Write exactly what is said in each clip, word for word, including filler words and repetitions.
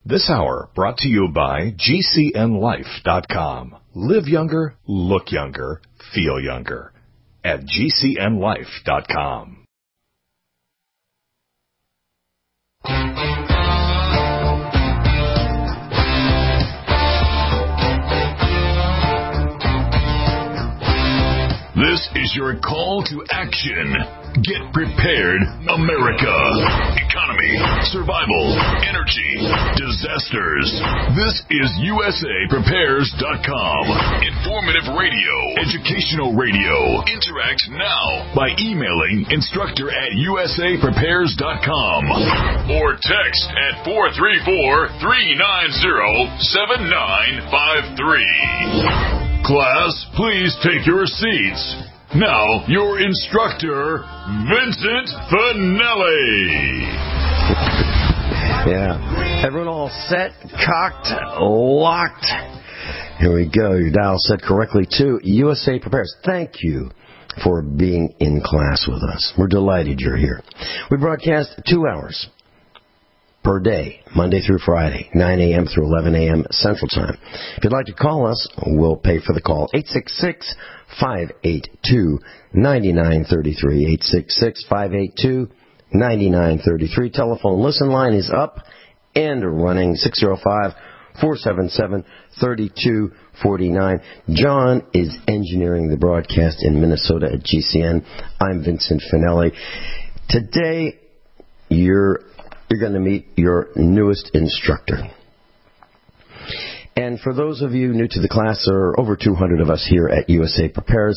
This hour brought to you by G C N life dot com. Live younger, look younger, feel younger at G C N life dot com. This is your call to action. Get prepared, America. Economy, survival, energy, disasters. This is U S A Prepares dot com. Informative radio, educational radio. Interact now by emailing instructor at U S A Prepares dot com or text at four three four, three nine zero, seven nine five three. Class, please take your seats. Now, your instructor, Vincent Finelli. Yeah. Everyone all set, cocked, locked. Here we go. Your dial set correctly to U S A Prepares. Thank you for being in class with us. We're delighted you're here. We broadcast two hours per day, Monday through Friday, nine a.m. through eleven a.m. Central Time. If you'd like to call us, we'll pay for the call. eight six six, five eight two, nine nine three three. eight six six, five eight two, nine nine three three. Telephone listen line is up and running. six oh five, four seven seven, three two four nine. John is engineering the broadcast in Minnesota at G C N. I'm Vincent Finelli. Today, you're You're going to meet your newest instructor. And for those of you new to the class, there are over two hundred of us here at U S A Prepares.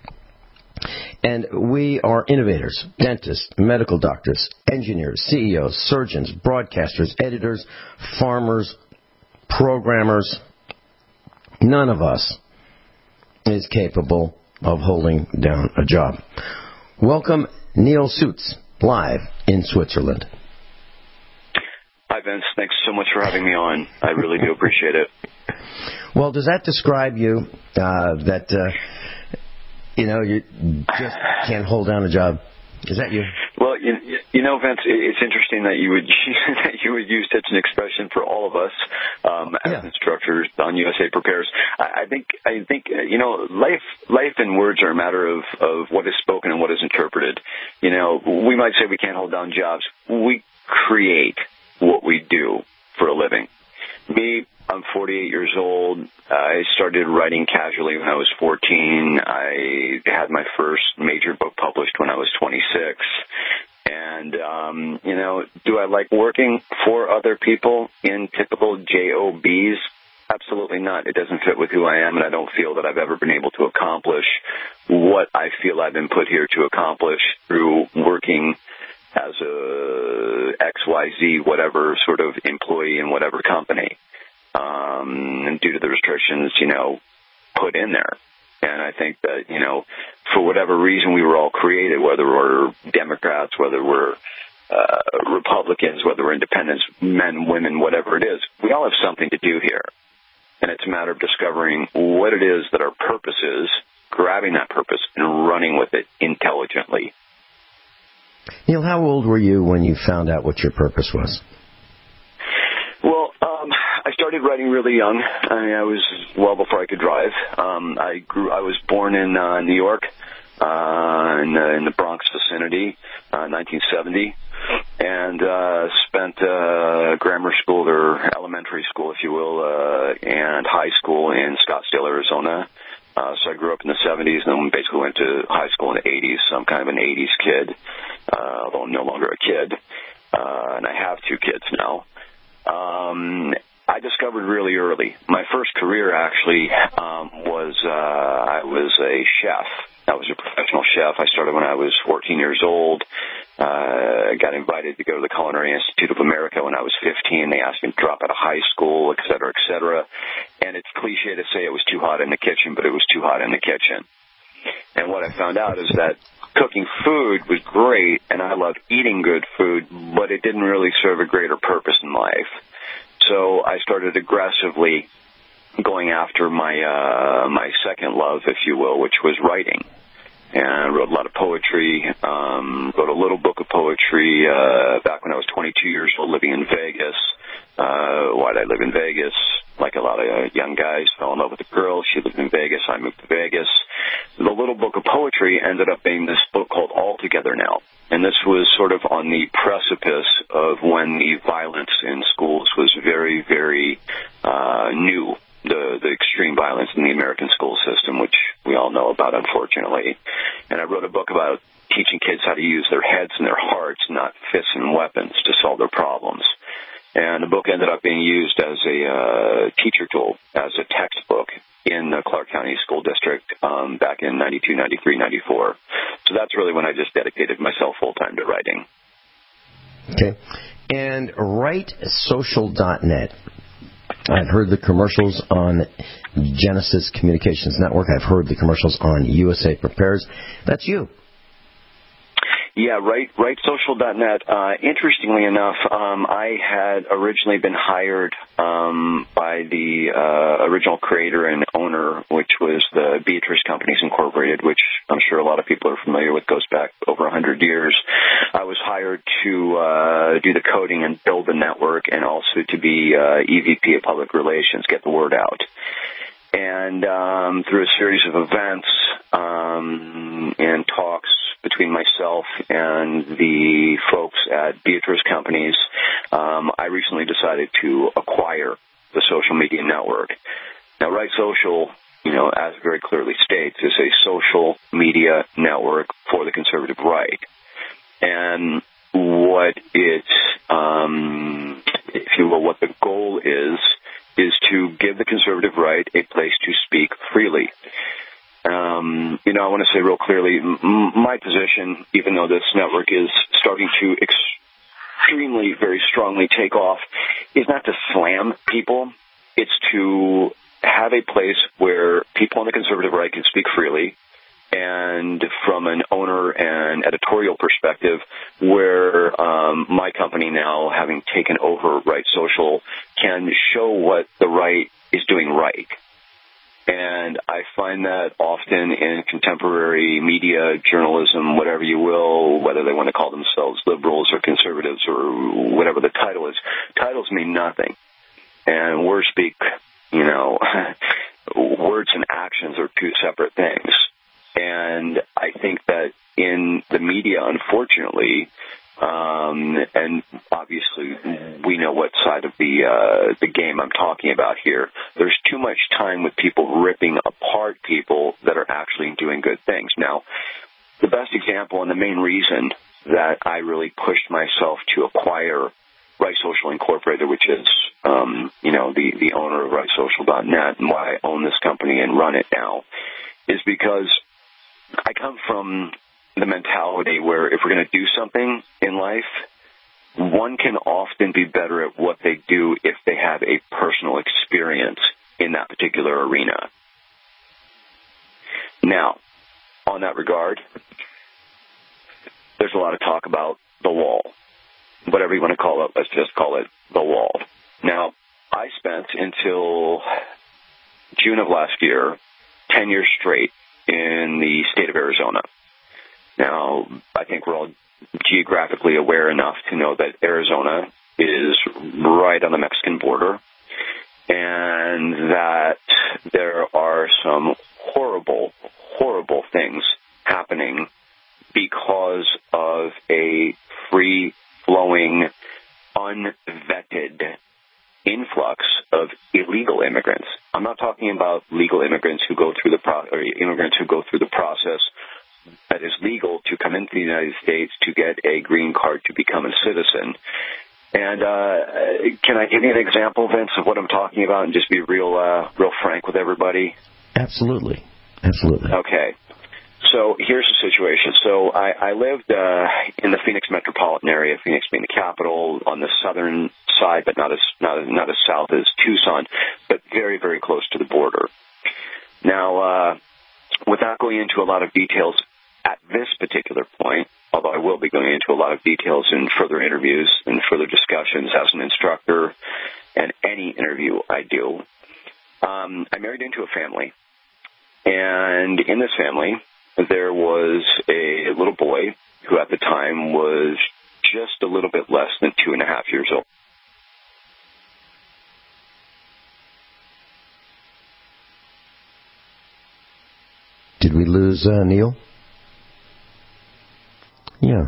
And we are innovators, dentists, medical doctors, engineers, C E Os, surgeons, broadcasters, editors, farmers, programmers. None of us is capable of holding down a job. Welcome, Neil Suits, live in Switzerland. Hi, Vince. Thanks so much for having me on. I really do appreciate it. Well, does that describe you, uh, that, uh, you know, you just can't hold down a job? Is that you? Well, you, you know, Vince, it's interesting that you would that you would use such an expression for all of us um, as yeah. instructors on U S A Prepares. I, I think, I think, you know, life, life and words are a matter of, of what is spoken and what is interpreted. You know, we might say we can't hold down jobs. We create what we do for a living. Me, I'm forty-eight years old. I started writing casually when I was fourteen. I had my first major book published when I was twenty-six. And, um, you know, do I like working for other people in typical jobs? Absolutely not. It doesn't fit with who I am, and I don't feel that I've ever been able to accomplish what I feel I've been put here to accomplish through working as a X Y Z, whatever sort of employee in whatever company, um, and due to the restrictions, you know, put in there. And I think that, you know, for whatever reason we were all created, whether we're Democrats, whether we're uh, Republicans, whether we're independents, men, women, whatever it is, we all have something to do here. And it's a matter of discovering what it is that our purpose is, grabbing that purpose, and running with it intelligently. Neil, how old were you when you found out what your purpose was? Well, um, I started writing really young. I mean, I was well before I could drive. Um, I grew. I was born in uh, New York, uh, in, the, in the Bronx vicinity, uh, nineteen seventy, and uh, spent uh, grammar school or elementary school, if you will, uh, and high school in Scottsdale, Arizona. Uh, so I grew up in the seventies and then basically went to high school in the eighties. So I'm kind of an eighties kid, uh, although I'm no longer a kid. Uh, and I have two kids now. Um, I discovered really early. My first career actually um, was uh, I was a chef. I was a professional chef. I started when I was fourteen years old. Uh, I got invited to go to the Culinary Institute of America when I was fifteen. They asked me to drop out of high school, et cetera, et cetera. And it's cliche to say it was too hot in the kitchen, but it was too hot in the kitchen. And what I found out is that cooking food was great, and I loved eating good food, but it didn't really serve a greater purpose in life. So I started aggressively going after my uh, my second love, if you will, which was writing. And I wrote a lot of poetry, um, wrote a little book of poetry uh, back when I was twenty-two years old living in Vegas. Uh, why did I live in Vegas? Like a lot of uh, young guys, fell in love with a girl. She lived in Vegas. I moved to Vegas. The little book of poetry ended up being this book called All Together Now. And this was sort of on the precipice of when the violence in schools was very, very uh, new, the, the extreme violence in the American school system, which we all know about, unfortunately. And I wrote a book about teaching kids how to use their heads and their hearts, not fists and weapons, to solve their problems. And the book ended up being used as a uh, teacher tool, as a textbook in the Clark County School District um, back in ninety-two, ninety-three, ninety-four. So that's really when I just dedicated myself full-time to writing. Okay. And write social dot net. I've heard the commercials on Genesis Communications Network. I've heard the commercials on U S A Prepares. That's you. Yeah, right, right social dot net. Uh, interestingly enough, um, I had originally been hired um, by the uh, original creator and owner, which was the Beatrice Companies Incorporated, which I'm sure a lot of people are familiar with, goes back over one hundred years. I was hired to uh, do the coding and build the network, and also to be uh, E V P of Public Relations, get the word out. And um, through a series of events um, and talks between myself and the folks at Beatrice Companies, um, I recently decided to acquire the social media network. Now, Right Social, you know, as it very clearly states, is a social media network for the conservative right. And what it, um, if you will, what the goal is, is to give the conservative right a place to speak freely. Um, you know, I want to say real clearly, m- my position, even though this network is starting to extremely, very strongly take off, is not to slam people. It's to have a place where people on the conservative right can speak freely, and from an owner and editorial perspective, where um, my company now, having taken over Right Social, can show what the right is doing right. And I find that often in contemporary media, journalism, whatever you will, whether they want to call themselves liberals or conservatives or whatever the title is, titles mean nothing. And words speak, you know, words and actions are two separate things. And I think that in the media, unfortunately, Um, and obviously we know what side of the uh, the game I'm talking about here. There's too much time with people ripping apart people that are actually doing good things. Now, the best example and the main reason that I really pushed myself to acquire Right Social Incorporated, which is, um, you know, the, the owner of Right Social dot net, and why I own this company and run it now, is because I come from the mentality where if we're going to do something in life, one can often be better at what they do if they have a personal experience in that particular arena. Now, on that regard, there's a lot of talk about the wall. Whatever you want to call it, let's just call it the wall. Now, I spent until June of last year, ten years straight in the state of Arizona. Now, I think we're all geographically aware enough to know that Arizona is right on the Mexican border, and that there are some horrible, horrible things happening because of a free-flowing, unvetted influx of illegal immigrants. I'm not talking about legal immigrants who go through the pro- or immigrants who go through the process that is legal to come into the United States to get a green card to become a citizen. And uh, can I give you an example, Vince, of what I'm talking about, and just be real, uh, real frank with everybody? Absolutely, absolutely. Okay. So here's the situation. So I, I lived uh, in the Phoenix metropolitan area, Phoenix being the capital, on the southern side, but not as not as, not as south as Tucson, but very, very close to the border. Now, uh, without going into a lot of details at this particular point, although I will be going into a lot of details in further interviews and further discussions as an instructor and any interview I do, um, I married into a family. And in this family, there was a little boy who at the time was just a little bit less than two and a half years old. Did we lose uh, Neil? Yeah.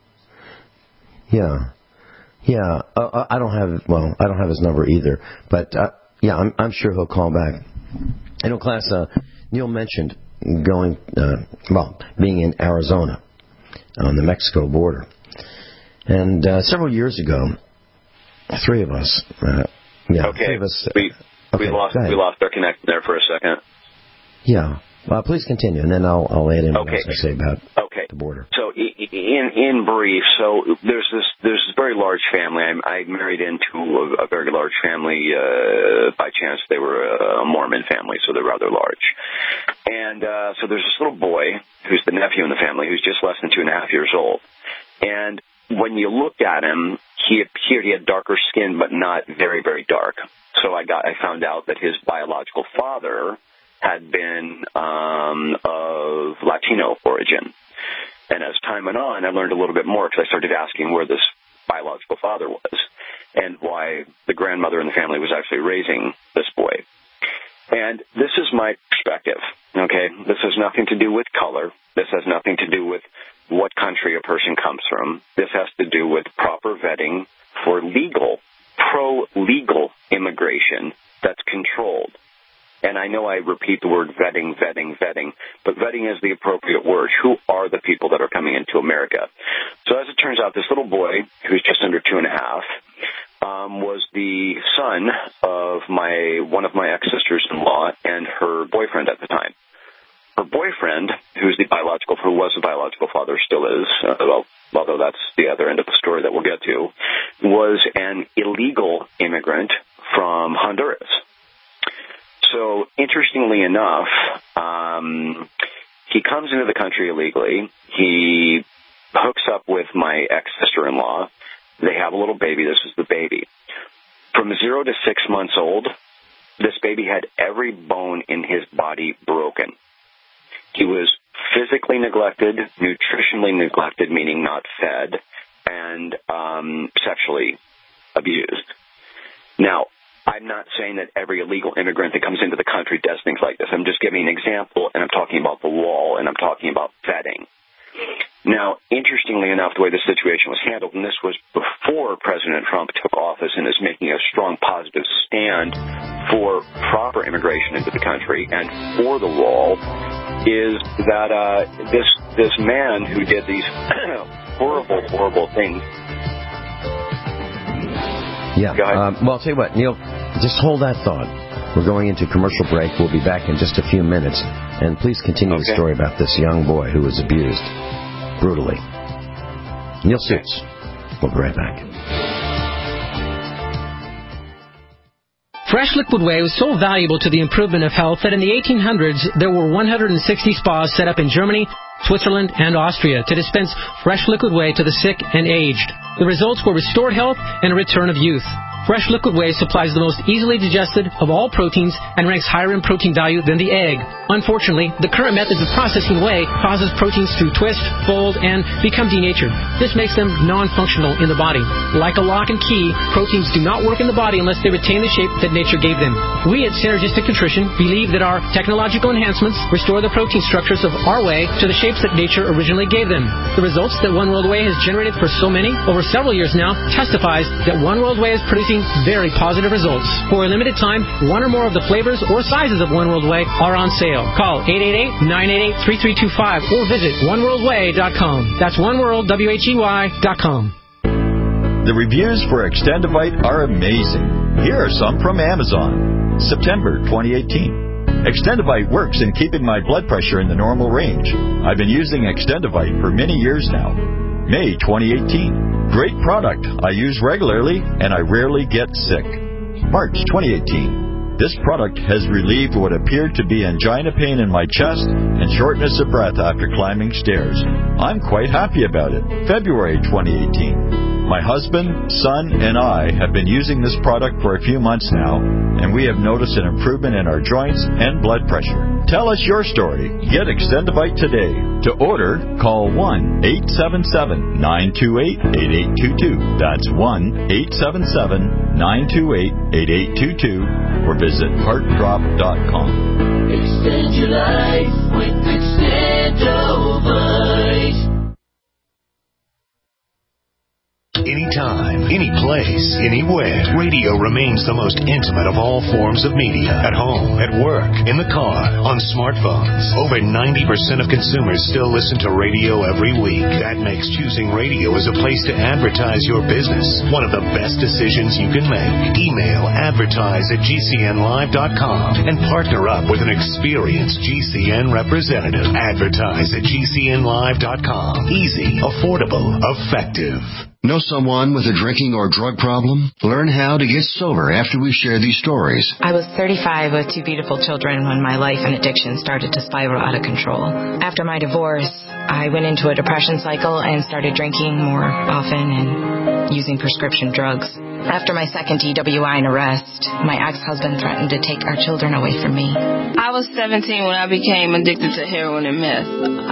Yeah. Yeah. Uh, I don't have, well, I don't have his number either. But, uh, yeah, I'm, I'm sure he'll call back. I know, class, uh, Neil mentioned going, uh, well, being in Arizona on the Mexico border. And uh, several years ago, three of us, uh, yeah, okay. three of us. We, okay, we lost we lost our connection there for a second. Yeah. Uh, please continue, and then I'll, I'll add in what okay. else I say about okay. the border. So, in in brief, so there's this there's this very large family. I, I married into a, a very large family. Uh, by chance, they were a Mormon family, so they're rather large. And uh, so there's this little boy who's the nephew in the family, who's just less than two and a half years old. And when you looked at him, he appeared he had darker skin, but not very very dark. So I got I found out that his biological father had been um, of Latino origin. And as time went on, I learned a little bit more because I started asking where this biological father was and why the grandmother in the family was actually raising this boy. And this is my perspective, okay? This has nothing to do with color. This has nothing to do with what country a person comes from. This has to do with proper vetting for legal, pro-legal immigration that's controlled. And I know I repeat the word vetting, vetting, vetting, but vetting is the appropriate word. Who are the people that are coming into America? So as it turns out, this little boy, who's just under two and a half, um, was the son of my one of my ex-sisters-in-law and her boyfriend at the time. Her boyfriend, who's the biological, who was the biological father, still is, uh, well, although that's the other end of the story that we'll get to, was an illegal immigrant from Honduras. So, interestingly enough, um, he comes into the country illegally. He hooks up with my ex-sister-in-law. They have a little baby. This is the baby. From zero to six months old, this baby had every bone in his body broken. He was physically neglected, nutritionally neglected, meaning not fed, and um, sexually abused. Now, I'm not saying that every illegal immigrant that comes into the country does things like this. I'm just giving an example, and I'm talking about the wall, and I'm talking about vetting. Now, interestingly enough, the way the situation was handled, and this was before President Trump took office and is making a strong positive stand for proper immigration into the country and for the wall, is that uh, this this man who did these horrible, horrible things. Yeah. Um, well, I'll tell you what, Neil, just hold that thought. We're going into commercial break. We'll be back in just a few minutes. And please continue okay. the story about this young boy who was abused brutally. Neil Suits. We'll be right back. Fresh Liquid Whey was so valuable to the improvement of health that in the eighteen hundreds, there were one hundred sixty spas set up in Germany, Switzerland, and Austria to dispense fresh liquid whey to the sick and aged. The results were restored health and a return of youth. Fresh Liquid Whey supplies the most easily digested of all proteins and ranks higher in protein value than the egg. Unfortunately, the current methods of processing whey causes proteins to twist, fold, and become denatured. This makes them non-functional in the body. Like a lock and key, proteins do not work in the body unless they retain the shape that nature gave them. We at Synergistic Nutrition believe that our technological enhancements restore the protein structures of our whey to the shapes that nature originally gave them. The results that One World Whey has generated for so many, over several years now, testifies that One World Whey is producing very positive results. For a limited time, one or more of the flavors or sizes of One World Whey are on sale. Call eight eight eight, nine eight eight, three three two five or visit one world whey dot com. That's oneworld, W H E Y, dot com. The reviews for Extendivite are amazing. Here are some from Amazon. September twenty eighteen. Extendivite works in keeping my blood pressure in the normal range. I've been using Extendivite for many years now. May twenty eighteen. Great product. I use regularly and I rarely get sick. March twenty eighteen. This product has relieved what appeared to be angina pain in my chest and shortness of breath after climbing stairs. I'm quite happy about it. February twenty eighteen. My husband, son, and I have been using this product for a few months now, and we have noticed an improvement in our joints and blood pressure. Tell us your story. Get Extendivite today. To order, call one eight seven seven, nine two eight, eight eight two two. That's one eight seven seven, nine two eight, eight eight two two or visit heart drop dot com. Extend your life with Extendovite. Anytime, any place, anywhere, radio remains the most intimate of all forms of media. At home, at work, in the car, on smartphones. Over ninety percent of consumers still listen to radio every week. That makes choosing radio as a place to advertise your business one of the best decisions you can make. Email advertise at G C N live dot com and partner up with an experienced G C N representative. Advertise at G C N live dot com. Easy, affordable, effective. Know someone with a drinking or drug problem? Learn how to get sober after we share these stories. I was thirty-five with two beautiful children when my life and addiction started to spiral out of control. After my divorce, I went into a depression cycle and started drinking more often and using prescription drugs. After my second D W I and arrest, my ex-husband threatened to take our children away from me. I was seventeen when I became addicted to heroin and meth.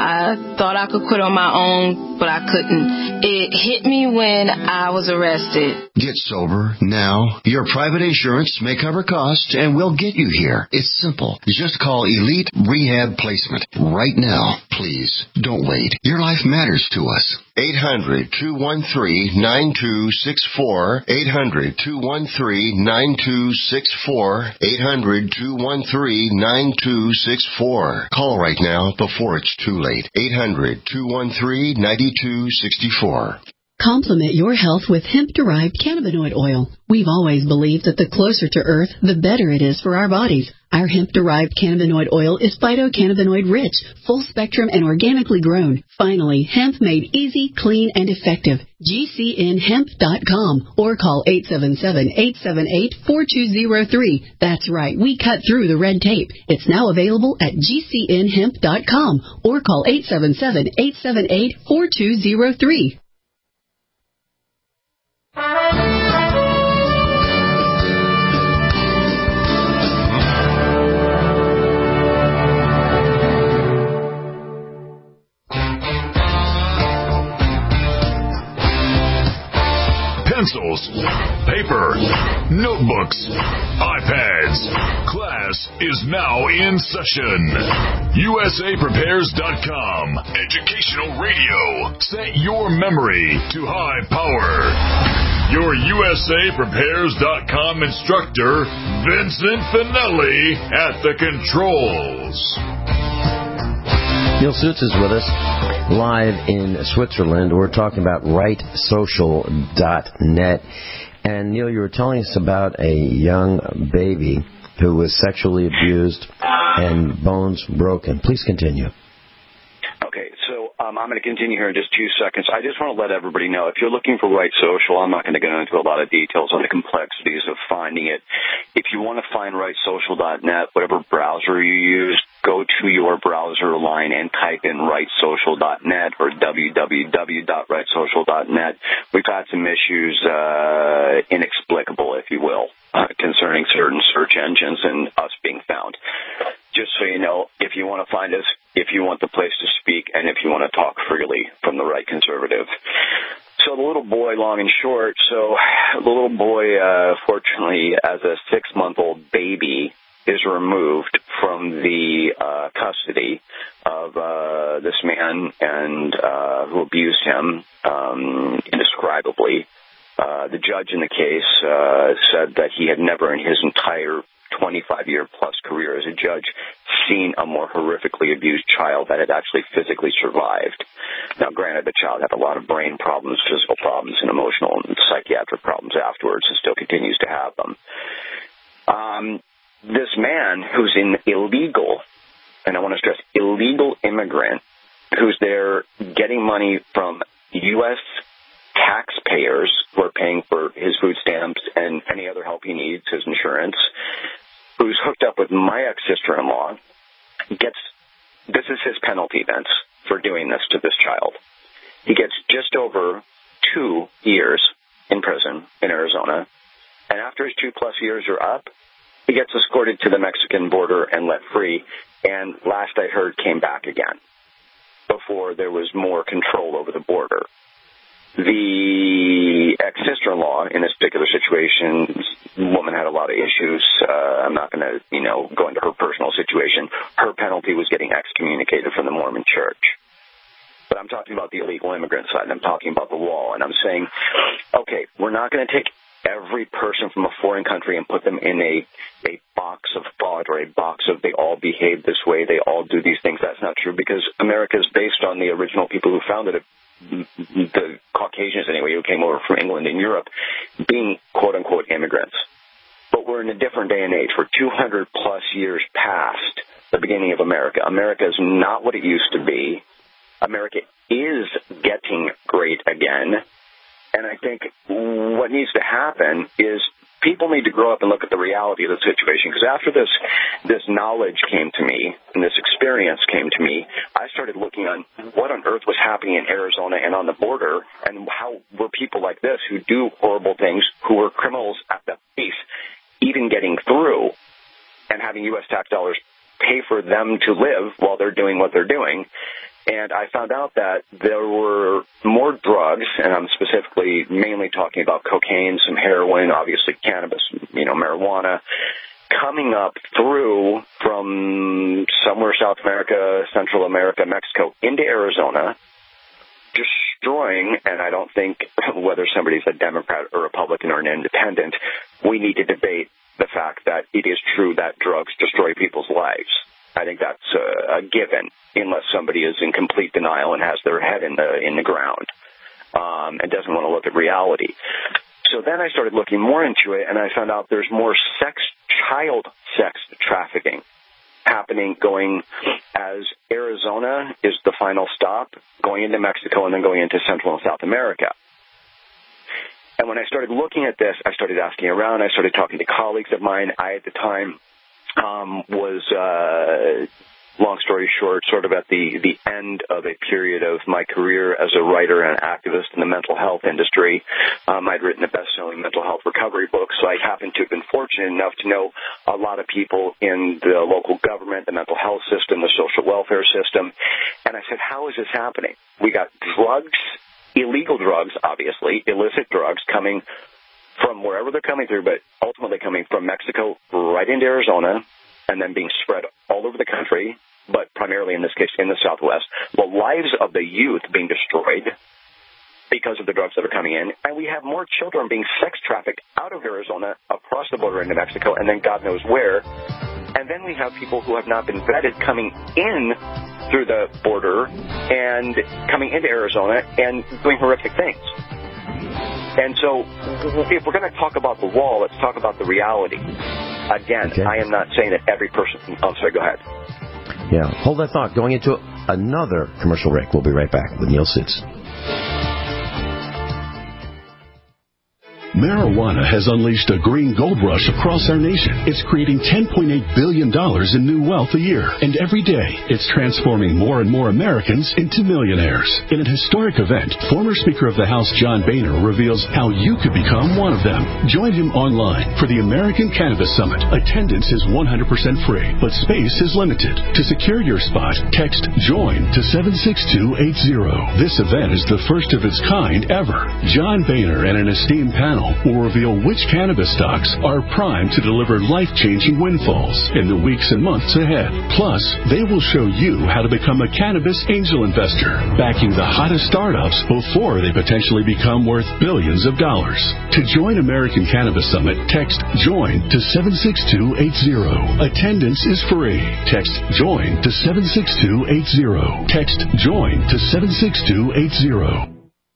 I thought I could quit on my own, but I couldn't. It hit me when I was arrested. Get sober now. Your private insurance may cover costs and we'll get you here. It's simple. Just call Elite Rehab Placement right now. Please, don't wait. Your life matters to us. eight hundred, two one three, nine two six four. eight hundred, two one three, nine two six four. eight hundred, two one three, nine two six four. Call right now before it's too late. eight hundred, two one three, nine two six four. Complement your health with hemp-derived cannabinoid oil. We've always believed that the closer to Earth, the better it is for our bodies. Our hemp-derived cannabinoid oil is phytocannabinoid-rich, full-spectrum, and organically grown. Finally, hemp made easy, clean, and effective. G C N hemp dot com or call eight seven seven, eight seven eight, four two zero three. That's right, we cut through the red tape. It's now available at G C N hemp dot com or call eight seven seven, eight seven eight, four two zero three. Pencils, paper, notebooks, iPads. Class is now in session. U S A prepares dot com. Educational radio. Set your memory to high power. Your U S A prepares dot com instructor, Vincent Finelli, at the controls. Neil Suits is with us live in Switzerland. We're talking about right social dot net. And Neil, you were telling us about a young baby who was sexually abused and bones broken. Please continue. Okay, so um, I'm going to continue here in just two seconds. I just want to let everybody know, if you're looking for Right Social, I'm not going to go into a lot of details on the complexities of finding it. If you want to find right social dot net, whatever browser you use, go to your browser line and type in right social dot net or w w w dot right social dot net. We've had some issues, uh, inexplicable, if you will, uh, concerning certain search engines and us being found. Just so you know, if you want to find us, if you want the place to speak, and if you want to talk freely from the right conservative. So the little boy, long and short, so the little boy, uh, fortunately, as a six-month-old baby, is removed from the uh, custody of uh, this man and uh, who abused him um, indescribably. Uh, the judge in the case uh, said that he had never in his entire twenty-five-year-plus career as a judge seen a more horrifically abused child that had actually physically survived. Now, granted, the child had a lot of brain problems, physical problems, and emotional and psychiatric problems afterwards, and still continues to have them. Um, this man who's an illegal, and I want to stress, illegal immigrant, who's there getting money from U S taxpayers who are paying for his food stamps and any other help he needs, his insurance, who's hooked up with my ex-sister-in-law, gets, this is his penalty, Vince, for doing this to this child. He gets just over two years in prison in Arizona, and after his two-plus years are up, he gets escorted to the Mexican border and let free, and last I heard came back again before there was more control over the border. the ex-sister-in-law in this particular situation, the woman had a lot of issues. Uh, I'm not going to, you know, go into her personal situation. Her penalty was getting excommunicated from the Mormon Church. But I'm talking about the illegal immigrant side, and I'm talking about the wall. And I'm saying, okay, we're not going to take every person from a foreign country and put them in a, a box of thought or a box of they all behave this way, they all do these things. That's not true, because America is based on the original people who founded it, the Caucasians anyway, who came over from England and Europe, being quote-unquote immigrants. But we're in a different day and age. We're two hundred plus years past the beginning of America. America is not what it used to be. America is getting great again. And I think what needs to happen is people need to grow up and look at the reality of the situation. Because after this this knowledge came to me and this experience came to me, I started looking on what on earth was happening in Arizona and on the border, and how were people like this who do horrible things, who were criminals at the base, even getting through and having U S tax dollars pay for them to live while they're doing what they're doing. And I found out that there were more drugs, and I'm specifically mainly talking about cocaine, some heroin, obviously cannabis, you know, marijuana, coming up through from somewhere South America, Central America, Mexico, into Arizona, destroying, and I don't think whether somebody's a Democrat or Republican or an independent, we need to debate the fact that it is true that drugs destroy people's lives. I think that's a, a given, unless somebody is in complete denial and has their head in the in the ground um, and doesn't want to look at reality. So then I started looking more into it, and I found out there's more sex, child sex trafficking happening, going as Arizona is the final stop, going into Mexico and then going into Central and South America. And when I started looking at this, I started asking around. I started talking to colleagues of mine. I, at the time, Um, was, uh, long story short, sort of at the, the end of a period of my career as a writer and activist in the mental health industry. Um, I'd written a best-selling mental health recovery book, so I happened to have been fortunate enough to know a lot of people in the local government, the mental health system, the social welfare system. And I said, how is this happening? We got drugs, illegal drugs, obviously, illicit drugs coming from wherever they're coming through, but ultimately coming from Mexico right into Arizona and then being spread all over the country, but primarily in this case in the Southwest. The lives of the youth being destroyed because of the drugs that are coming in, and we have more children being sex trafficked out of Arizona across the border into Mexico and then God knows where. And then we have people who have not been vetted coming in through the border and coming into Arizona and doing horrific things. And so if we're going to talk about the wall, let's talk about the reality. Again, okay. I am not saying that every person... I'm sorry, go ahead. Yeah, hold that thought. Going into another commercial break. We'll be right back with Neil Sitz. Marijuana has unleashed a green gold rush across our nation. It's creating ten point eight billion dollars in new wealth a year. And every day, it's transforming more and more Americans into millionaires. In an historic event, former Speaker of the House John Boehner reveals how you could become one of them. Join him online for the American Cannabis Summit. Attendance is one hundred percent free, but space is limited. To secure your spot, text JOIN to seven six two eight zero. This event is the first of its kind ever. John Boehner and an esteemed panel will reveal which cannabis stocks are primed to deliver life-changing windfalls in the weeks and months ahead. Plus, they will show you how to become a cannabis angel investor, backing the hottest startups before they potentially become worth billions of dollars. To join American Cannabis Summit, text JOIN to seven six two eight zero. Attendance is free. Text JOIN to seven six two eight zero. Text JOIN to seven six two eight zero.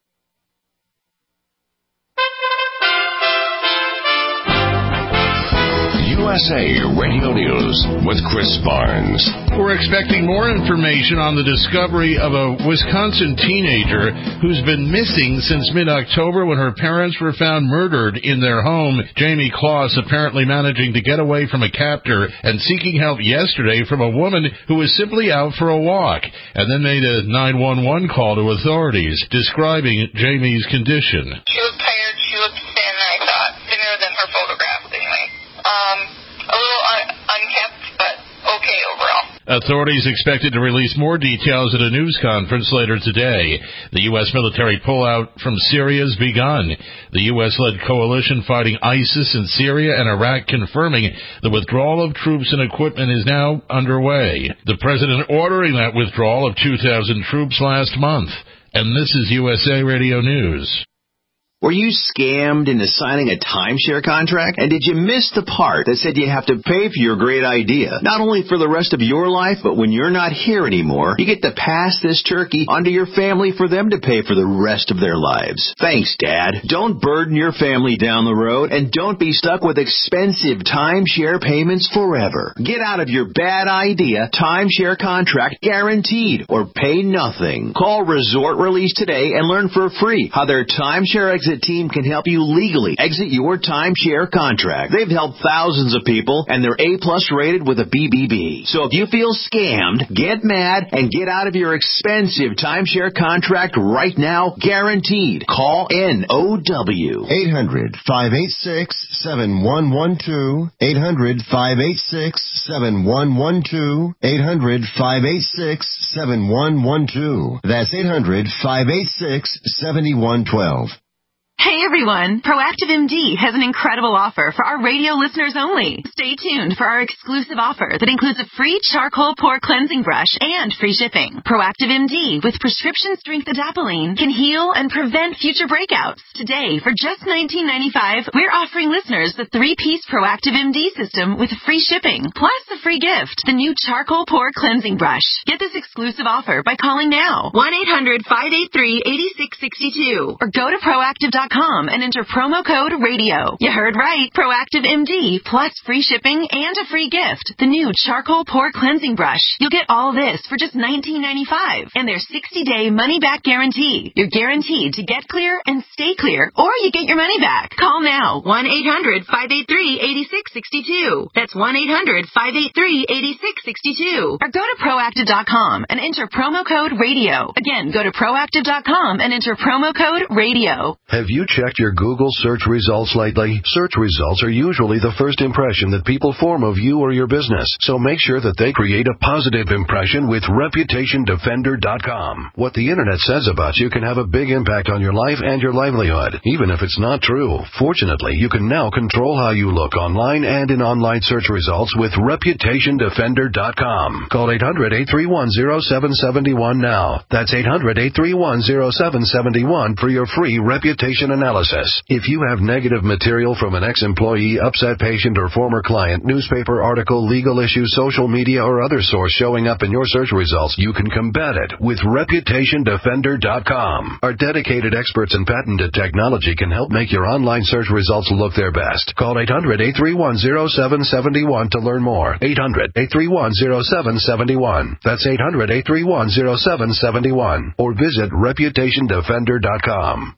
U S A Radio News with Chris Barnes. We're expecting more information on the discovery of a Wisconsin teenager who's been missing since mid-October when her parents were found murdered in their home. Jamie Kloss apparently managing to get away from a captor and seeking help yesterday from a woman who was simply out for a walk and then made a nine one one call to authorities describing Jamie's condition. She was tired. She looked thin, I thought, thinner than her photographs anyway. Um, a little un- unkept, but okay overall. Authorities expected to release more details at a news conference later today. The U S military pullout from Syria has begun. The U S-led coalition fighting ISIS in Syria and Iraq confirming the withdrawal of troops and equipment is now underway. The president ordering that withdrawal of two thousand troops last month. And this is U S A Radio News. Were you scammed into signing a timeshare contract? And did you miss the part that said you have to pay for your great idea? Not only for the rest of your life, but when you're not here anymore, you get to pass this turkey onto your family for them to pay for the rest of their lives. Thanks, Dad. Don't burden your family down the road, and don't be stuck with expensive timeshare payments forever. Get out of your bad idea timeshare contract guaranteed, or pay nothing. Call Resort Release today and learn for free how their timeshare exit team can help you legally exit your timeshare contract. They've helped thousands of people, and they're A-plus rated with a B B B. So if you feel scammed, get mad and get out of your expensive timeshare contract right now, guaranteed. Call N O W. eight hundred, five eight six, seven one one two. eight hundred, five eight six, seven one one two. eight hundred, five eight six, seven one one two. That's eight hundred, five eight six, seven one one two. Hey everyone, Proactive M D has an incredible offer for our radio listeners only. Stay tuned for our exclusive offer that includes a free charcoal pore cleansing brush and free shipping. Proactive M D with prescription strength adapalene can heal and prevent future breakouts. Today, for just nineteen ninety-five dollars, we're offering listeners the three-piece Proactive M D system with free shipping, plus the free gift, the new charcoal pore cleansing brush. Get this exclusive offer by calling now, one eight hundred, five eight three, eight six six two, or go to proactive dot com and enter promo code radio. You heard right. Proactive M D plus free shipping and a free gift. The new charcoal pore cleansing brush. You'll get all this for just nineteen ninety-five dollars and their sixty-day money-back guarantee. You're guaranteed to get clear and stay clear, or you get your money back. Call now. one eight hundred, five eight three, eight six six two. That's one eight hundred, five eight three, eight six six two. Or go to proactive dot com and enter promo code radio. Again, go to proactive dot com and enter promo code radio. Have you checked your Google search results lately? Search results are usually the first impression that people form of you or your business, so make sure that they create a positive impression with reputation defender dot com. What the internet says about you can have a big impact on your life and your livelihood, even if it's not true. Fortunately, you can now control how you look online and in online search results with reputation defender dot com. Call eight hundred, eight three one, zero seven seven one now. That's eight hundred, eight three one, zero seven seven one for your free reputation analysis. If you have negative material from an ex-employee, upset patient, or former client, newspaper article, legal issue, social media, or other source showing up in your search results, you can combat it with reputation defender dot com. Our dedicated experts in patented technology can help make your online search results look their best. Call eight hundred, eight three one, zero seven seven one to learn more. eight hundred, eight three one, zero seven seven one. That's eight hundred, eight three one, zero seven seven one. Or visit reputation defender dot com.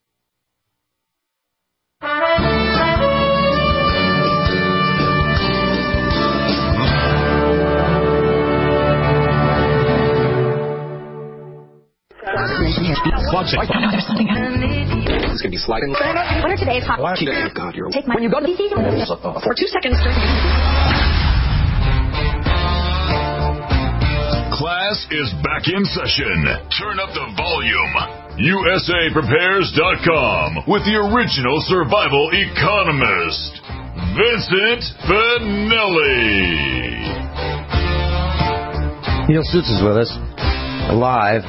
It's going to be sliding. What are today's hot? Oh, God, you're... Take my... When you go to the for two seconds. Class is back in session. Turn up the volume. U S A Prepares dot com with the original survival economist, Vincent Finelli. Neil Stutz is with us, live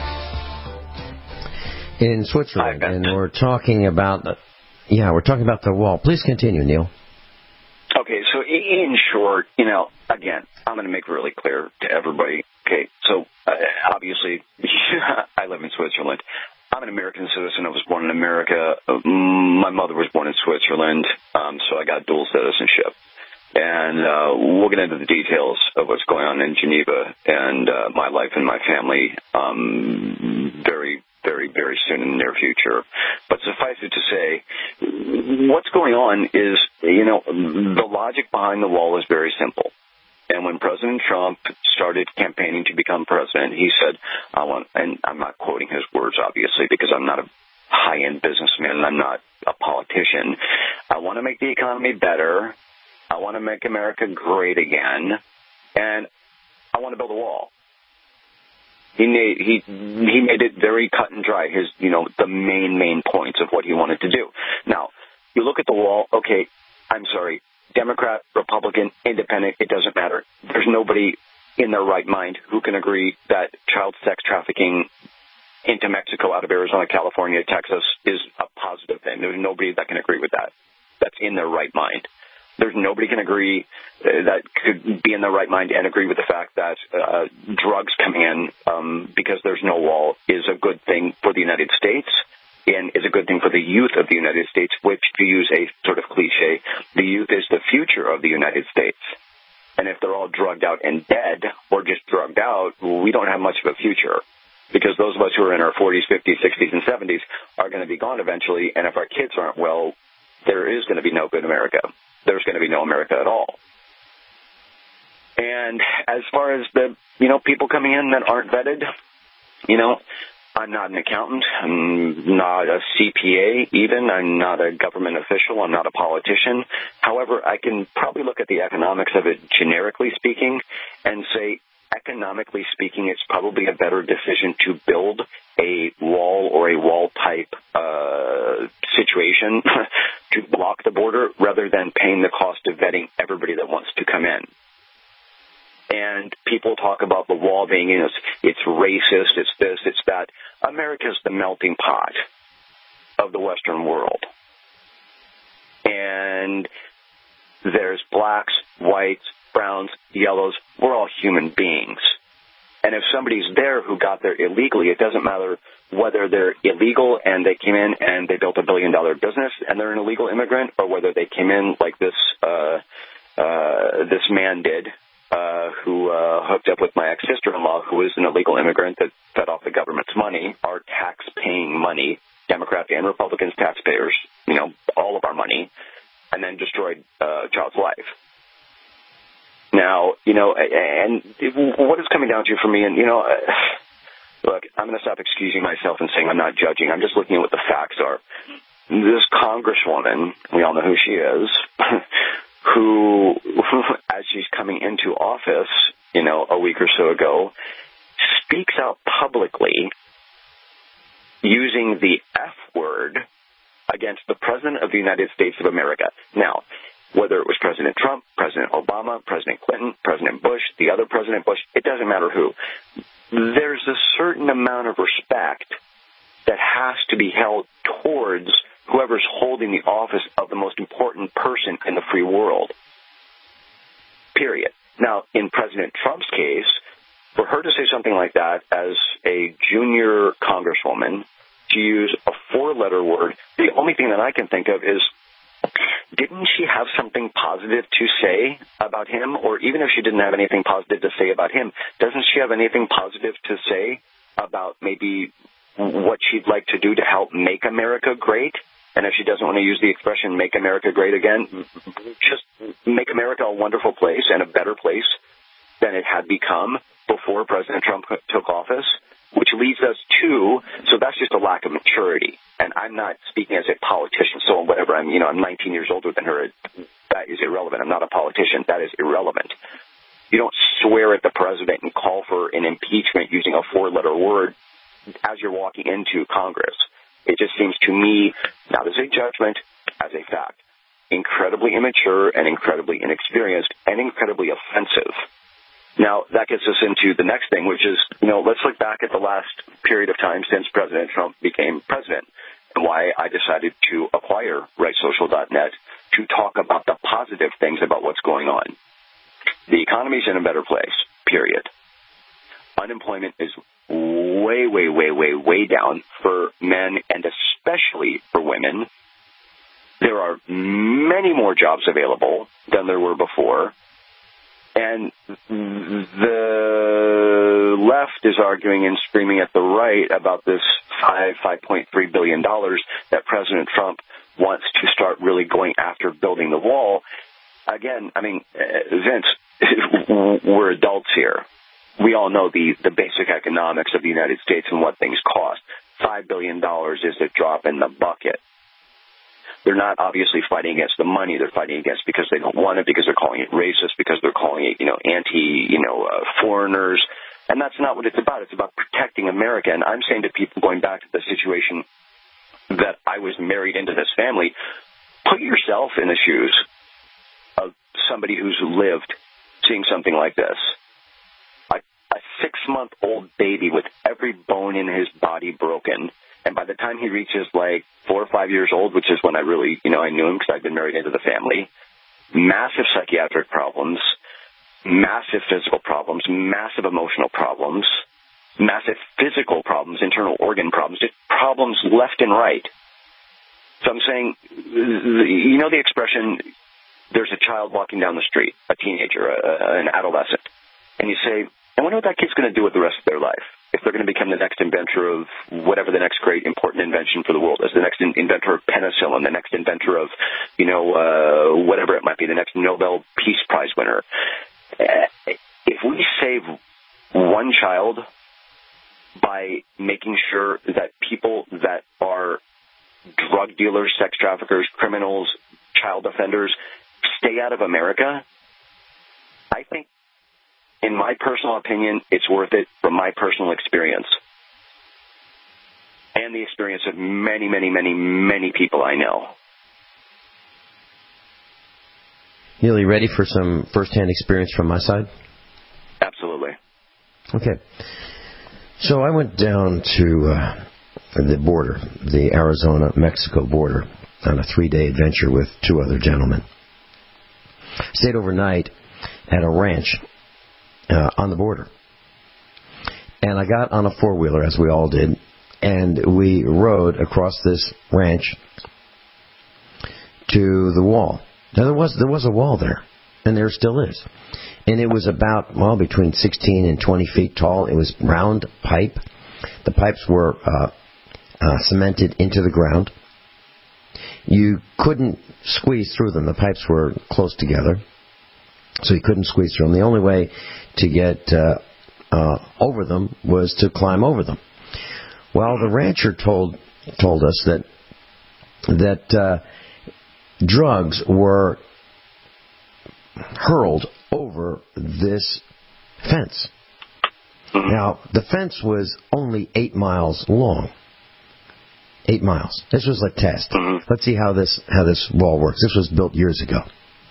in Switzerland, and we're talking about the, yeah, we're talking about the wall. Please continue, Neil. Okay, so in short, you know, again, I'm going to make it really clear to everybody. Okay, so uh, obviously, I live in Switzerland. I'm an American citizen. I was born in America. My mother was born in Switzerland, um, so I got dual citizenship. And uh, we'll get into the details of what's going on in Geneva and uh, my life and my family um, very, very, very soon in the near future. But suffice it to say, what's going on is, you know, the logic behind the wall is very simple. And when President Trump started campaigning to become president, he said, I want, and I'm not quoting his words, obviously, because I'm not a high-end businessman and I'm not a politician. I want to make the economy better. I want to make America great again. And I want to build a wall. He made, he, he made it very cut and dry, his, you know, the main, main points of what he wanted to do. Now, you look at the wall, okay, I'm sorry, Democrat, Republican, Independent, it doesn't matter. There's nobody in their right mind who can agree that child sex trafficking into Mexico out of Arizona, California, Texas is a positive thing. There's nobody that can agree with that. That's in their right mind. There's nobody can agree uh, that could be in their right mind and agree with the fact that uh, drugs coming in um, because there's no wall is a good thing for the United States and is a good thing for the youth of the United States, which, to use a sort of cliche, the youth is the future of the United States. And if they're all drugged out and dead or just drugged out, we don't have much of a future. Because those of us who are in our forties, fifties, sixties, and seventies are going to be gone eventually. And if our kids aren't well, there is going to be no good America. There's going to be no America at all. And as far as the, you know, people coming in that aren't vetted, you know, I'm not an accountant. I'm not a C P A even. I'm not a government official. I'm not a politician. However, I can probably look at the economics of it generically speaking and say, economically speaking, it's probably a better decision to build a wall or a wall-type uh, situation to block the border rather than paying the cost of vetting everybody that wants to come in. And people talk about the wall being, you know, it's, it's racist, it's this, it's that. America's the melting pot of the Western world. And there's blacks, whites, browns, yellows. We're all human beings. And if somebody's there who got there illegally, it doesn't matter whether they're illegal and they came in and they built a billion-dollar business and they're an illegal immigrant, or whether they came in like this uh, uh, this man did, uh, who uh, hooked up with my ex-sister-in-law, who is an illegal immigrant that fed off the government's money, our tax-paying money, Democrats and Republicans taxpayers, you know, all of our money, and then destroyed uh, a child's life. Now, you know, and what it's coming down to for me, and, you know, look, I'm going to stop excusing myself and saying I'm not judging. I'm just looking at what the facts are. This congresswoman, we all know who she is, who, as she's coming into office, you know, a week or so ago, speaks out publicly using the F word against the President of the United States of America. Now, whether it was President Trump, President Obama, President Clinton, President Bush, the other President Bush, it doesn't matter who. There's a certain amount of respect that has to be held towards whoever's holding the office of the most important person in the free world. Period. Now, in President Trump's case, for her to say something like that as a junior congresswoman, to use a four-letter word, the only thing that I can think of is, didn't she have something positive to say about him? Or even if she didn't have anything positive to say about him, doesn't she have anything positive to say about maybe what she'd like to do to help make America great? And if she doesn't want to use the expression make America great again, just make America a wonderful place and a better place than it had become before President Trump took office, which leads us to, so that's just a lack of maturity. And I'm not speaking as a politician, so whatever, I'm, you know, I'm nineteen years older than her. That is irrelevant. I'm not a politician. That is irrelevant. You don't swear at the president and call for an impeachment using a four-letter word as you're walking into Congress. It just seems to me, not as a judgment, as a fact, incredibly immature and incredibly inexperienced and incredibly offensive. Now, that gets us into the next thing, which is, you know, let's look back at the last period of time since President Trump became president and why I decided to acquire Right Social dot net to talk about the positive things about what's going on. The economy's in a better place, period. Unemployment is way, way, way, way, way down for men and especially for women. There are many more jobs available than there were before. And the left is arguing and screaming at the right about this five, five point three billion dollars that President Trump wants to start really going after building the wall. Again, I mean, Vince, we're adults here. We all know the, the basic economics of the United States and what things cost. Five billion dollars is a drop in the bucket. they're not obviously fighting against the money. They're fighting against because they don't want it, because they're calling it racist, because they're calling it, you know, anti, you know, uh, foreigners. And that's not what it's about. It's about protecting America. And I'm saying to people, going back to the situation that I was married into this family, put yourself in the shoes of somebody who's lived seeing something like this. A, a six-month-old baby with every bone in his body broken. And by the time he reaches like four or five years old, which is when I really, you know, I knew him because I'd been married into the family, massive psychiatric problems, massive physical problems, massive emotional problems, massive physical problems, internal organ problems, just problems left and right. So I'm saying, you know the expression, there's a child walking down the street, a teenager, a, an adolescent, and you say, I wonder what that kid's going to do with the rest of their life. If they're going to become the next inventor of whatever the next great important invention for the world is, the next in- inventor of penicillin, the next inventor of, you know, uh, whatever it might be, the next Nobel Peace Prize winner. Uh, if we save one child by making sure that people that are drug dealers, sex traffickers, criminals, child offenders stay out of America, I think, in my personal opinion, it's worth it from my personal experience and the experience of many, many, many, many people I know. Neil, you ready for some first-hand experience from my side? Absolutely. Okay. So I went down to uh, the border, the Arizona-Mexico border, on a three-day adventure with two other gentlemen. Stayed overnight at a ranch Uh, on the border. And I got on a four-wheeler, as we all did, and we rode across this ranch to the wall. Now, there was there was a wall there, and there still is. And it was about, well, between sixteen and twenty feet tall. It was round pipe. The pipes were uh, uh, cemented into the ground. You couldn't squeeze through them. The pipes were close together, so you couldn't squeeze through them. The only way to get uh, uh, over them was to climb over them. Well, the rancher told told us that that uh, drugs were hurled over this fence. Now, the fence was only eight miles long. Eight miles. This was a test. Let's see how this how this wall works. This was built years ago.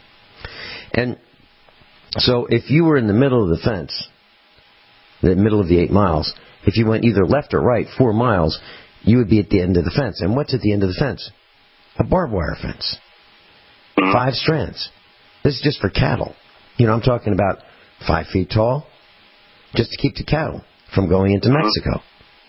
And so if you were in the middle of the fence, the middle of the eight miles, if you went either left or right four miles, you would be at the end of the fence. And what's at the end of the fence? A barbed wire fence. Five strands. This is just for cattle. You know, I'm talking about five feet tall, just to keep the cattle from going into Mexico.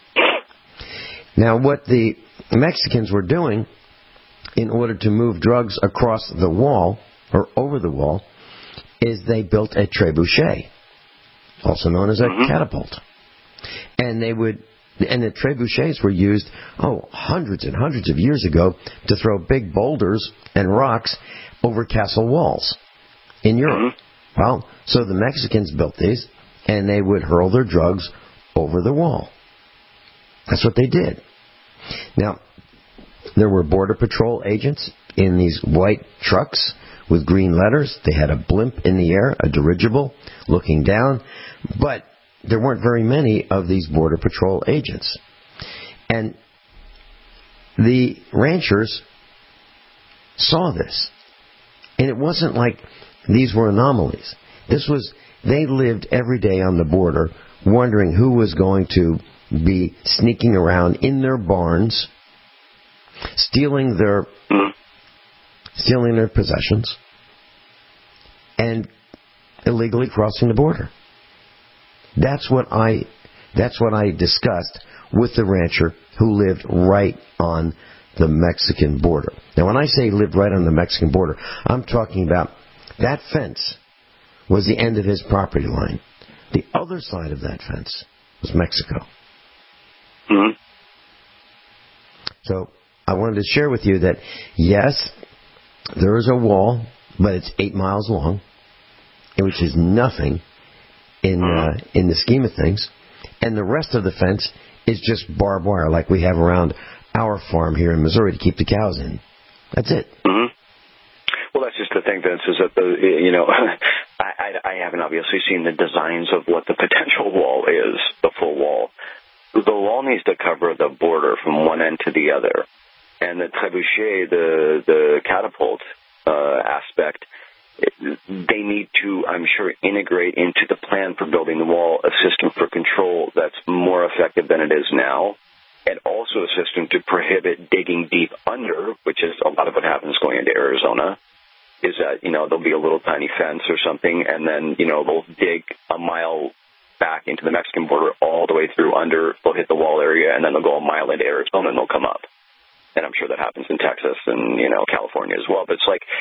Now, what the Mexicans were doing in order to move drugs across the wall, or over the wall, is they built a trebuchet, also known as a mm-hmm. catapult. And they would, and the trebuchets were used, oh, hundreds and hundreds of years ago to throw big boulders and rocks over castle walls in Europe. Mm-hmm. Well, so the Mexicans built these, and they would hurl their drugs over the wall. That's what they did. Now, there were Border Patrol agents in these white trucks with green letters. They had a blimp in the air, a dirigible, looking down. But there weren't very many of these Border Patrol agents. And the ranchers saw this. And it wasn't like these were anomalies. This was, they lived every day on the border wondering who was going to be sneaking around in their barns, stealing their stealing their possessions, and illegally crossing the border. That's what I that's what I discussed with the rancher who lived right on the Mexican border. Now, when I say lived right on the Mexican border, I'm talking about that fence was the end of his property line. The other side of that fence was Mexico. Mm-hmm. So I wanted to share with you that, yes, there is a wall, but it's eight miles long, which is nothing in uh, in the scheme of things. And the rest of the fence is just barbed wire, like we have around our farm here in Missouri to keep the cows in. That's it. Mm-hmm. Well, that's just the thing, Vince, is that, the you know, I, I, I haven't obviously seen the designs of what the potential wall is, the full wall. The wall needs to cover the border from one end to the other. And the trebuchet, the, the catapult uh, aspect, they need to, I'm sure, integrate into the plan for building the wall a system for control that's more effective than it is now, and also a system to prohibit digging deep under, which is a lot of what happens going into Arizona, is that, you know, there'll be a little tiny fence or something, and then, you know, they'll dig a mile back into the Mexican border all the way through under, they'll hit the wall area, and then they'll go a mile into Arizona and they'll come up. And I'm sure that happens in Texas and, you know, California as well. But it's like,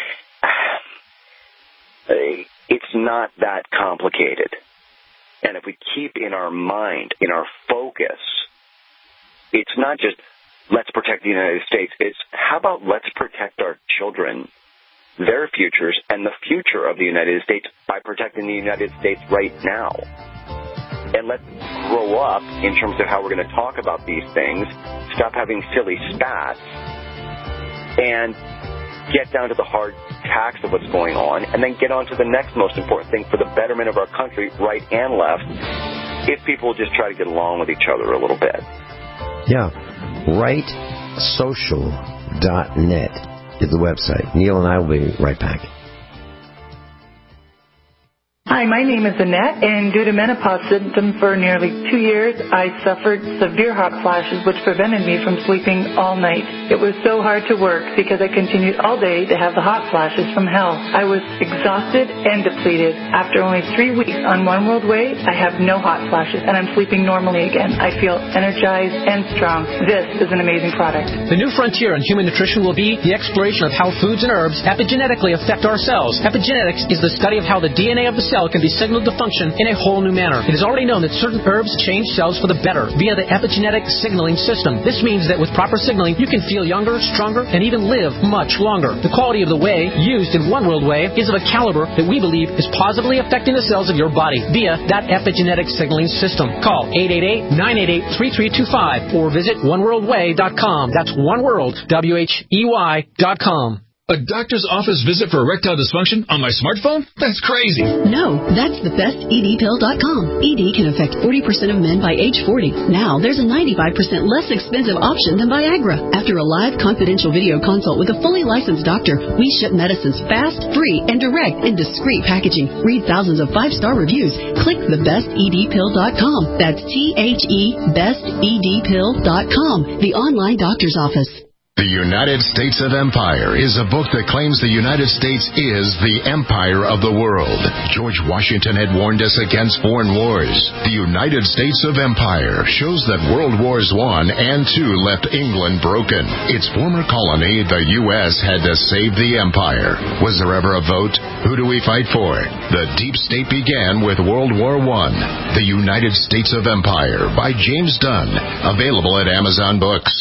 it's not that complicated. And if we keep in our mind, in our focus, it's not just let's protect the United States. It's how about let's protect our children, their futures, and the future of the United States by protecting the United States right now. And let's grow up in terms of how we're going to talk about these things, stop having silly spats, and get down to the hard facts of what's going on, and then get on to the next most important thing for the betterment of our country, right and left, if people just try to get along with each other a little bit. Yeah. right social dot net is the website. Neil and I will be right back. Hi, my name is Annette, and due to menopause symptoms for nearly two years, I suffered severe hot flashes which prevented me from sleeping all night. It was so hard to work because I continued all day to have the hot flashes from hell. I was exhausted and depleted. After only three weeks on One World Way, I have no hot flashes, and I'm sleeping normally again. I feel energized and strong. This is an amazing product. The new frontier in human nutrition will be the exploration of how foods and herbs epigenetically affect our cells. Epigenetics is the study of how the D N A of the cell can be signaled to function in a whole new manner. It is already known that certain herbs change cells for the better via the epigenetic signaling system. This means that with proper signaling, you can feel younger, stronger, and even live much longer. The quality of the whey used in One World Whey is of a caliber that we believe is positively affecting the cells of your body via that epigenetic signaling system. Call eight eight eight, nine eight eight, three three two five or visit one world way dot com. That's One World, W H E Y dot com. A doctor's office visit for erectile dysfunction on my smartphone? That's crazy. No, that's the best E D pill dot com. E D can affect forty percent of men by age forty. Now, there's a ninety-five percent less expensive option than Viagra. After a live confidential video consult with a fully licensed doctor, we ship medicines fast, free, and direct in discreet packaging. Read thousands of five-star reviews. Click the best E D pill dot com. That's T H E best E D pill dot com, the online doctor's office. The United States of Empire is a book that claims the United States is the empire of the world. George Washington had warned us against foreign wars. The United States of Empire shows that World Wars One and Two left England broken. Its former colony, the U S, had to save the empire. Was there ever a vote? Who do we fight for? The deep state began with World War One. The United States of Empire by James Dunn. Available at Amazon Books.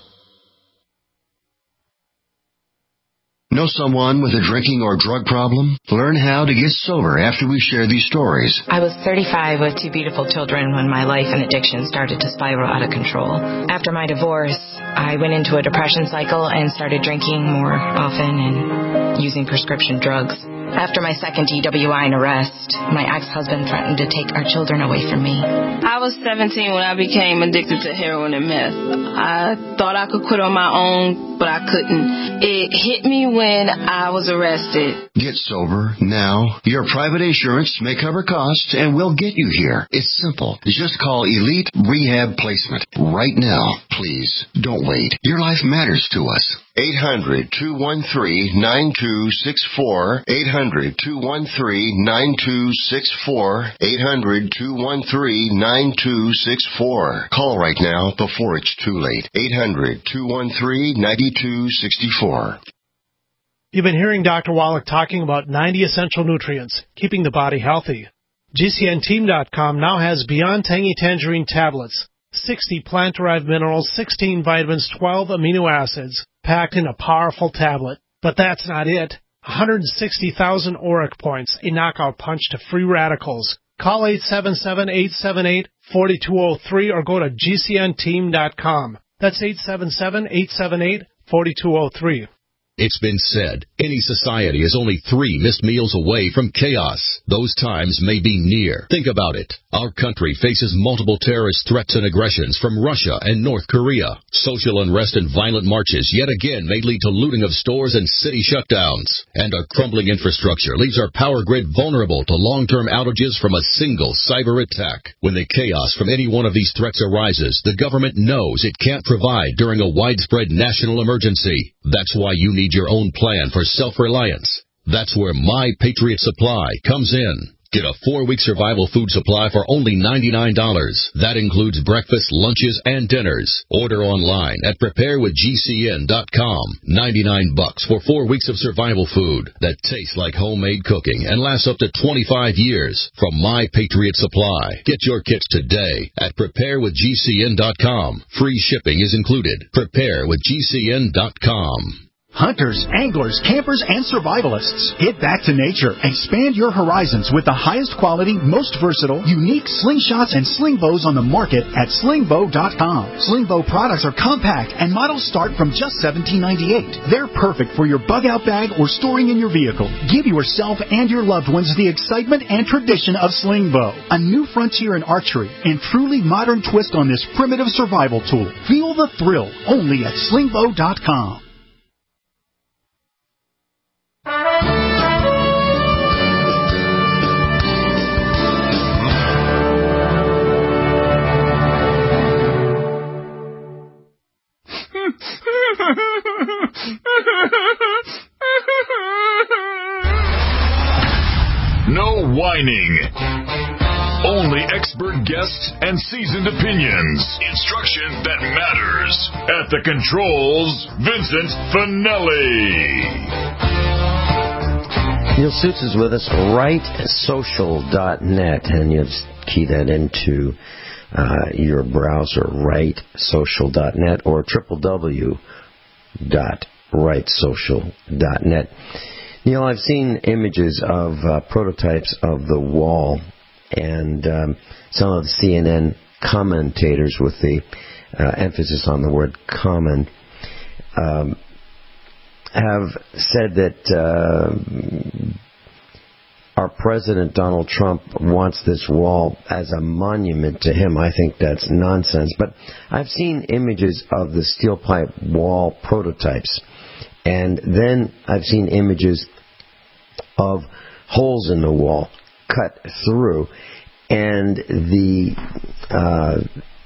Know someone with a drinking or drug problem? Learn how to get sober after we share these stories. I was thirty-five with two beautiful children when my life and addiction started to spiral out of control. After my divorce, I went into a depression cycle and started drinking more often and using prescription drugs. After my second D W I and arrest, my ex-husband threatened to take our children away from me. I was seventeen when I became addicted to heroin and meth. I thought I could quit on my own, but I couldn't. It hit me when I was arrested. Get sober now. Your private insurance may cover costs and we'll get you here. It's simple. Just call Elite Rehab Placement right now. Please, don't wait. Your life matters to us. eight hundred, two one three, nine two six four. eight hundred, two one three, nine two six four. eight hundred, two one three, nine two six four. Call right now before it's too late. eight hundred, two one three, nine two six four. You've been hearing Doctor Wallach talking about ninety essential nutrients, keeping the body healthy. G C N team dot com now has Beyond Tangy Tangerine tablets, sixty plant-derived minerals, sixteen vitamins, twelve amino acids, packed in a powerful tablet. But that's not it. one hundred sixty thousand auric points, a knockout punch to free radicals. Call eight seven seven, eight seven eight, four two zero three or go to G C N team dot com. That's eight seven seven, eight seven eight, four two zero three. It's been said, any society is only three missed meals away from chaos. Those times may be near. Think about it. Our country faces multiple terrorist threats and aggressions from Russia and North Korea. Social unrest and violent marches yet again may lead to looting of stores and city shutdowns. And a crumbling infrastructure leaves our power grid vulnerable to long-term outages from a single cyber attack. When the chaos from any one of these threats arises, the government knows it can't provide during a widespread national emergency. That's why you need your own plan for self-reliance. That's where My Patriot Supply comes in. Get a four-week survival food supply for only ninety-nine dollars. That includes breakfast, lunches, and dinners. Order online at prepare with G C N dot com. ninety-nine bucks for four weeks of survival food that tastes like homemade cooking and lasts up to twenty-five years from My Patriot Supply. Get your kits today at prepare with G C N dot com. Free shipping is included. prepare with G C N dot com. Hunters, anglers, campers, and survivalists, get back to nature. Expand your horizons with the highest quality, most versatile, unique slingshots and sling bows on the market at sling bow dot com. Sling bow products are compact and models start from just seventeen ninety-eight. They're perfect for your bug out bag or storing in your vehicle. Give yourself and your loved ones the excitement and tradition of sling bow, a new frontier in archery and truly modern twist on this primitive survival tool. Feel the thrill only at sling bow dot com. No whining. Only expert guests and seasoned opinions. Instruction that matters. At the controls, Vincent Finelli. Neil Suits is with us, right social dot net, and you just key that into uh, your browser, right social dot net or w w w dot right social dot net. Neil, I've seen images of uh, prototypes of the wall, and um, some of the C N N commentators, with the uh, emphasis on the word common, um, have said that uh, our President Donald Trump wants this wall as a monument to him. I think that's nonsense. But I've seen images of the steel pipe wall prototypes, and then I've seen images of holes in the wall cut through, and the uh,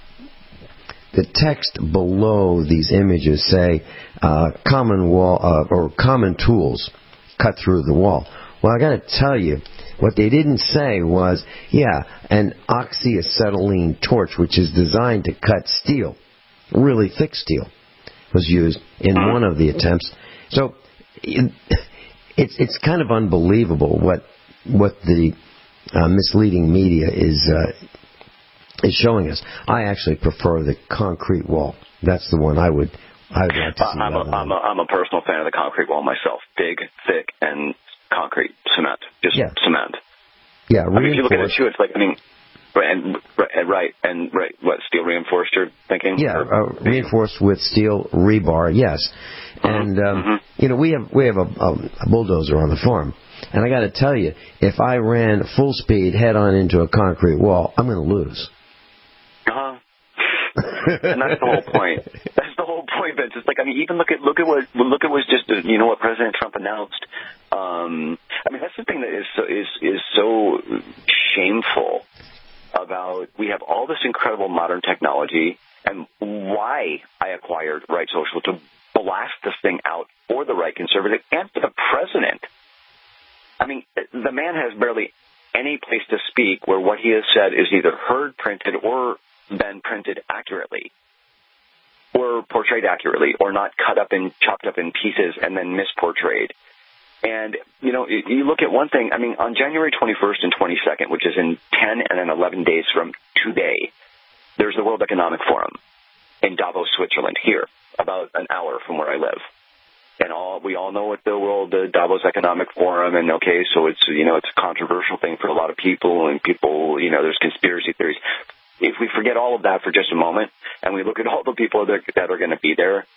the text below these images say uh, common wall uh, or common tools cut through the wall. Well, I got to tell you, what they didn't say was, yeah, an oxyacetylene torch, which is designed to cut steel, really thick steel, was used in one of the attempts. So it, it's it's kind of unbelievable what what the uh, misleading media is uh, is showing us. I actually prefer the concrete wall. That's the one I would I would like to see. I'm a, I'm, a, I'm a personal fan of the concrete wall myself. Big, thick, and concrete cement, just yeah. cement. Yeah, I mean, if you look at it too, it's like I mean, and right, and right, what steel reinforced? You're thinking? Yeah, uh, reinforced with steel rebar. Yes, mm-hmm. and um, mm-hmm. you know we have we have a, a bulldozer on the farm, and I got to tell you, if I ran full speed head on into a concrete wall, I'm going to lose. Uh huh. And that's the whole point. That's the whole point, Vince. It's like I mean, even look at look at what look at what's just you know what President Trump announced. Um, I mean, that's the thing that is so, is is so shameful about. We have all this incredible modern technology, and why I acquired Right Social to blast this thing out for the right conservative and for the president. I mean, the man has barely any place to speak where what he has said is either heard, printed, or been printed accurately, or portrayed accurately, or not cut up and chopped up in pieces and then misportrayed. And, you know, you look at one thing, I mean, on January twenty-first and twenty-second, which is in ten and then eleven days from today, there's the World Economic Forum in Davos, Switzerland, here, about an hour from where I live. And all we all know what the world, the Davos Economic Forum, and okay, so it's, you know, it's a controversial thing for a lot of people, and people, you know, there's conspiracy theories. If we forget all of that for just a moment, and we look at all the people that, that are going to be there,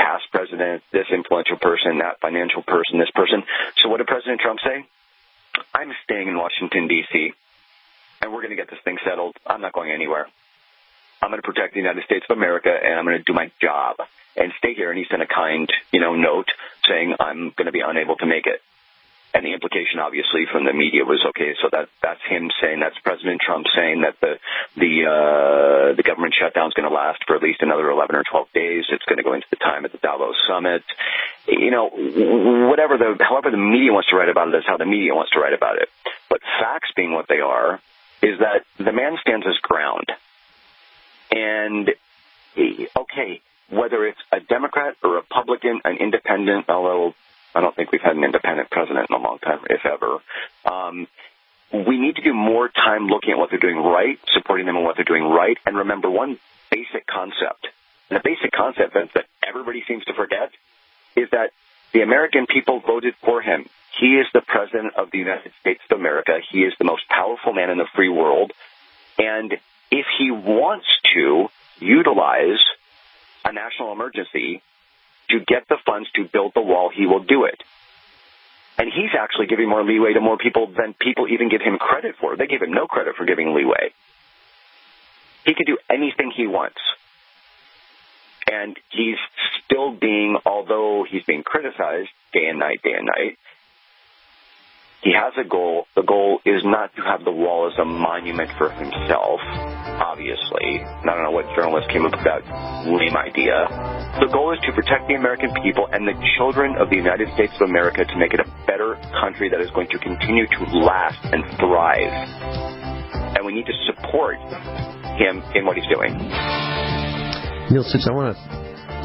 past president, this influential person, that financial person, this person. So what did President Trump say? I'm staying in Washington, D C, and we're going to get this thing settled. I'm not going anywhere. I'm going to protect the United States of America, and I'm going to do my job and stay here. And he sent a kind, you know, note saying I'm going to be unable to make it. And the implication, obviously, from the media was, okay, so that that's him saying, that's President Trump saying that the the uh, the government shutdown is going to last for at least another eleven or twelve days. It's going to go into the time at the Davos summit. You know, whatever the, however the media wants to write about it is how the media wants to write about it. But facts being what they are, is that the man stands his ground. And, okay, whether it's a Democrat, a Republican, an independent, although I don't think we've had an independent president in a long time, if ever. Um, we need to do more time looking at what they're doing right, supporting them in what they're doing right, and remember one basic concept. And the basic concept that everybody seems to forget is that the American people voted for him. He is the president of the United States of America. He is the most powerful man in the free world. And if he wants to utilize a national emergency to get the funds to build the wall, he will do it. And he's actually giving more leeway to more people than people even give him credit for. They give him no credit for giving leeway. He can do anything he wants. And he's still being, although he's being criticized day and night, day and night, he has a goal. The goal is not to have the wall as a monument for himself, obviously. I don't know what journalist came up with that lame idea. The goal is to protect the American people and the children of the United States of America to make it a better country that is going to continue to last and thrive. And we need to support him in what he's doing. Neil Suits, I want to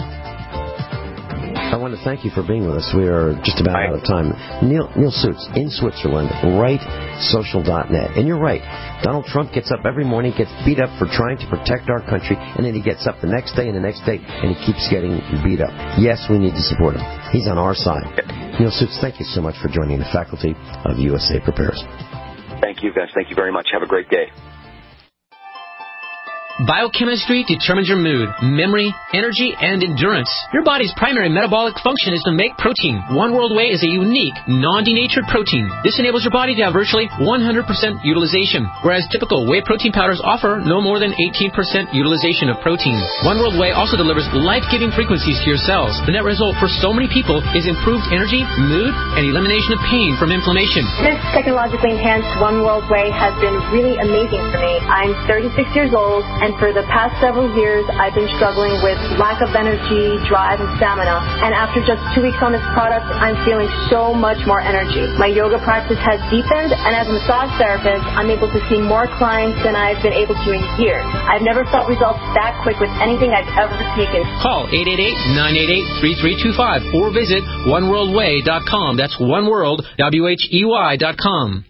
I want to thank you for being with us. We are just about out of time. Neil, Neil Suits in Switzerland, right social dot net. And you're right. Donald Trump gets up every morning, gets beat up for trying to protect our country, and then he gets up the next day and the next day, and he keeps getting beat up. Yes, we need to support him. He's on our side. Neil Suits, thank you so much for joining the faculty of U S A Prepares. Thank you, Vince. Thank you very much. Have a great day. Biochemistry determines your mood, memory, energy, and endurance. Your body's primary metabolic function is to make protein. One World Whey is a unique, non-denatured protein. This enables your body to have virtually one hundred percent utilization, whereas typical whey protein powders offer no more than eighteen percent utilization of protein. One World Whey also delivers life-giving frequencies to your cells. The net result for so many people is improved energy, mood, and elimination of pain from inflammation. This technologically enhanced One World Whey has been really amazing for me. I'm thirty-six years old, and for the past several years, I've been struggling with lack of energy, drive, and stamina. And after just two weeks on this product, I'm feeling so much more energy. My yoga practice has deepened, and as a massage therapist, I'm able to see more clients than I've been able to in years. I've never felt results that quick with anything I've ever taken. Call eight eight eight, nine eight eight, three three two five or visit one world way dot com. That's oneworld, W H E Y dot com.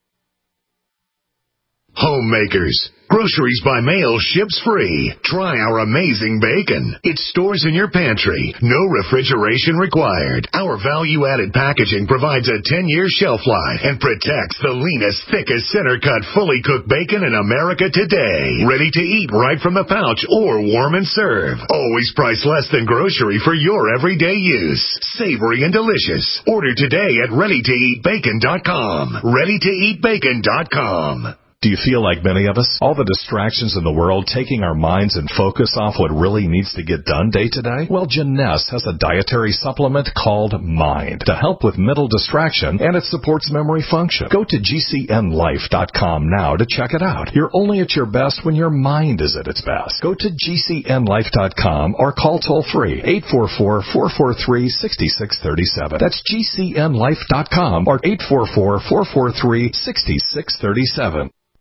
Homemakers. Groceries by mail ships free. Try our amazing bacon. It stores in your pantry. No refrigeration required. Our value-added packaging provides a ten-year shelf life and protects the leanest, thickest, center-cut, fully cooked bacon in America today. Ready to eat right from the pouch or warm and serve. Always priced less than grocery for your everyday use. Savory and delicious. Order today at ready to eat bacon dot com. ready to eat bacon dot com. Do you feel like many of us? All the distractions in the world taking our minds and focus off what really needs to get done day to day? Well, Jeunesse has a dietary supplement called Mind to help with mental distraction, and it supports memory function. Go to G C N life dot com now to check it out. You're only at your best when your mind is at its best. Go to G C N life dot com or call toll-free eight four four, four four three, six six three seven. That's G C N life dot com or eight four four, four four three, six six three seven.